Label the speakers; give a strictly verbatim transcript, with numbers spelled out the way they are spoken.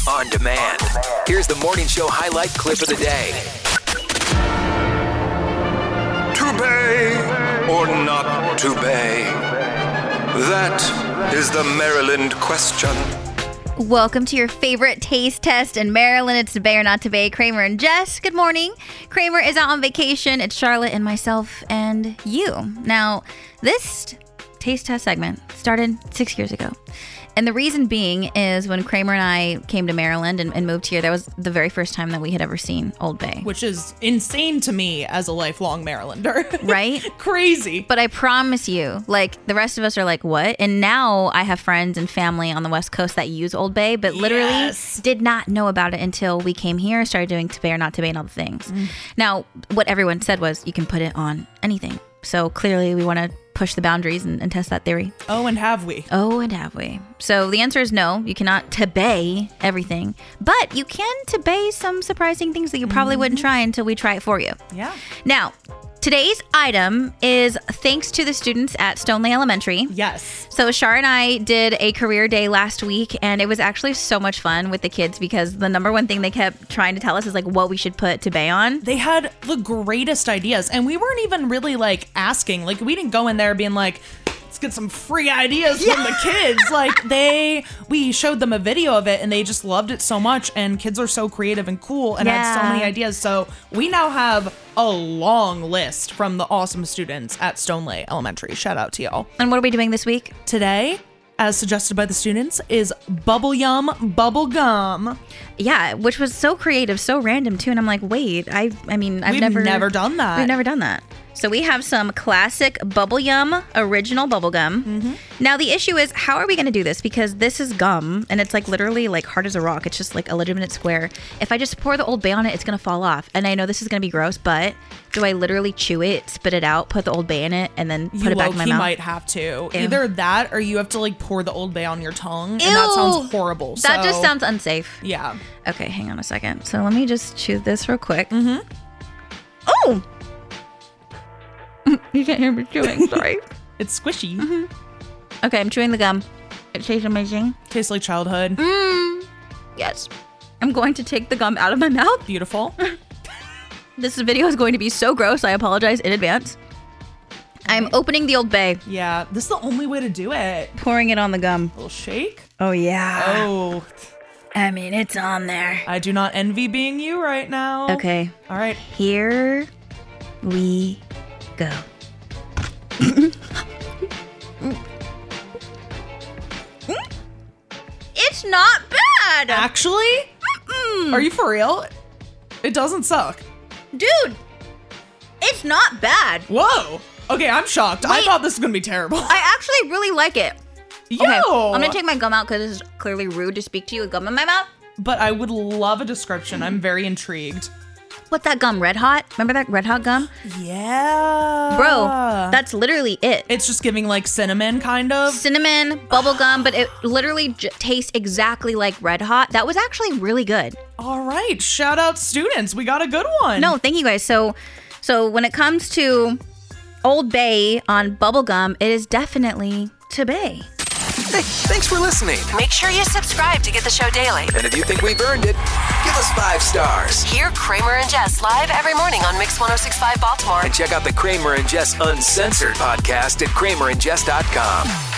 Speaker 1: on demand. Here's the morning show highlight clip of the day. To bay or not to bay? That is the Maryland question.
Speaker 2: Welcome to your favorite taste test in Maryland. It's to bay or not to bay. Kramer and Jess, good morning. Kramer is out on vacation. It's Charlotte and myself and you. Now, this taste test segment started six years ago. And the reason being is when Kramer and I came to Maryland and, and moved here, that was the very first time that we had ever seen Old Bay.
Speaker 3: Which is insane to me as a lifelong Marylander.
Speaker 2: Right?
Speaker 3: Crazy.
Speaker 2: But I promise you, like, the rest of us are like, what? And now I have friends and family on the West Coast that use Old Bay, but literally
Speaker 3: yes.
Speaker 2: did not know about it until we came here, started doing to bay or not to bay and all the things. Mm. Now, what everyone said was you can put it on anything. So clearly we want to push the boundaries and, and test that theory.
Speaker 3: Oh, and have we?
Speaker 2: Oh, and have we? So the answer is no. You cannot to-bay everything, but you can to-bay some surprising things that you probably mm-hmm. wouldn't try until we try it for you.
Speaker 3: Yeah.
Speaker 2: Now, today's item is thanks to the students at Stoneleigh Elementary.
Speaker 3: Yes.
Speaker 2: So Shar and I did a career day last week, and it was actually so much fun with the kids because the number one thing they kept trying to tell us is like what we should put to bay on.
Speaker 3: They had the greatest ideas, and we weren't even really like asking. Like, we didn't go in there being like, let's get some free ideas
Speaker 2: yeah.
Speaker 3: from the kids. Like, they, we showed them a video of it, and they just loved it so much. And kids are so creative and cool, and
Speaker 2: yeah.
Speaker 3: had so many ideas. So we now have a long list from the awesome students at Stoneleigh Elementary. Shout out to y'all.
Speaker 2: And what are we doing this week?
Speaker 3: Today, as suggested by the students, is Bubble Yum Bubble Gum.
Speaker 2: Yeah, which was so creative, so random too. And I'm like, wait, I I mean, I've
Speaker 3: We've
Speaker 2: never
Speaker 3: never done that.
Speaker 2: We've never done that. So we have some classic Bubble Yum original bubble gum. Mm-hmm. Now the issue is, how are we going to do this? Because this is gum, and it's like literally like hard as a rock. It's just like a legitimate square. If I just pour the Old Bay on it, it's going to fall off. And I know this is going to be gross, but do I literally chew it, spit it out, put the Old Bay in it, and then put
Speaker 3: you
Speaker 2: it back in my
Speaker 3: mouth? You
Speaker 2: mouth?
Speaker 3: might have to.
Speaker 2: Ew.
Speaker 3: Either that, or you have to like pour the Old Bay on your tongue,
Speaker 2: Ew.
Speaker 3: and that sounds horrible.
Speaker 2: That
Speaker 3: so,
Speaker 2: just sounds unsafe.
Speaker 3: Yeah.
Speaker 2: Okay, hang on a second. So let me just chew this real quick.
Speaker 3: Mm-hmm.
Speaker 2: Oh! You can't hear me chewing, sorry.
Speaker 3: It's squishy.
Speaker 2: Mm-hmm. Okay, I'm chewing the gum. It tastes amazing.
Speaker 3: Tastes like childhood.
Speaker 2: Mmm. Yes. I'm going to take the gum out of my mouth.
Speaker 3: Beautiful.
Speaker 2: This video is going to be so gross. I apologize in advance. I'm opening the Old Bay.
Speaker 3: Yeah, this is the only way to do it.
Speaker 2: Pouring it on the gum.
Speaker 3: A little shake.
Speaker 2: Oh, yeah.
Speaker 3: Oh.
Speaker 2: I mean, it's on there.
Speaker 3: I do not envy being you right now.
Speaker 2: Okay.
Speaker 3: All right.
Speaker 2: Here we go. It's not bad.
Speaker 3: Actually? Mm-mm. Are you for real? It doesn't suck.
Speaker 2: Dude, it's not bad.
Speaker 3: Whoa. Okay, I'm shocked.
Speaker 2: Wait.
Speaker 3: I thought this was going to be terrible.
Speaker 2: I actually really like it.
Speaker 3: Yo.
Speaker 2: Okay, I'm going to take my gum out because this is clearly rude to speak to you with gum in my mouth.
Speaker 3: But I would love a description. I'm very intrigued.
Speaker 2: What's that gum? Red Hot? Remember that Red Hot gum?
Speaker 3: Yeah.
Speaker 2: Bro, that's literally it.
Speaker 3: It's just giving like cinnamon kind of.
Speaker 2: Cinnamon, bubble gum, but it literally j- tastes exactly like Red Hot. That was actually really good.
Speaker 3: All right. Shout out students. We got a good one.
Speaker 2: No, thank you guys. So, so when it comes to Old Bay on bubble gum, it is definitely to bay.
Speaker 1: Hey, thanks for listening.
Speaker 4: Make sure you subscribe to get the show daily.
Speaker 1: And if you think we've earned it, give us five stars.
Speaker 4: Hear Kramer and Jess live every morning on Mix one oh six point five Baltimore.
Speaker 1: And check out the Kramer and Jess Uncensored podcast at kramer and jess dot com.